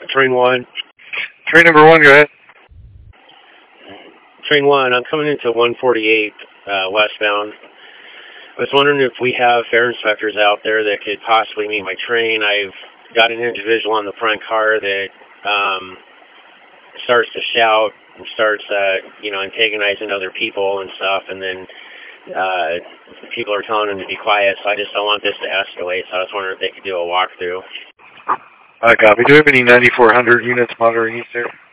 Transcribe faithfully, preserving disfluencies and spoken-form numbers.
Train one. Train number one, go ahead. Train one, I'm coming into one forty-eight uh, westbound. I was wondering if we have fare inspectors out there that could possibly meet my train. I've got an individual on the front car that um, starts to shout and starts, uh, you know, antagonizing other people and stuff, and then uh, people are telling him to be quiet, so I just don't want this to escalate, so I was wondering if they could do a walkthrough. I copy. Do we have any ninety-four hundred units monitoring east there?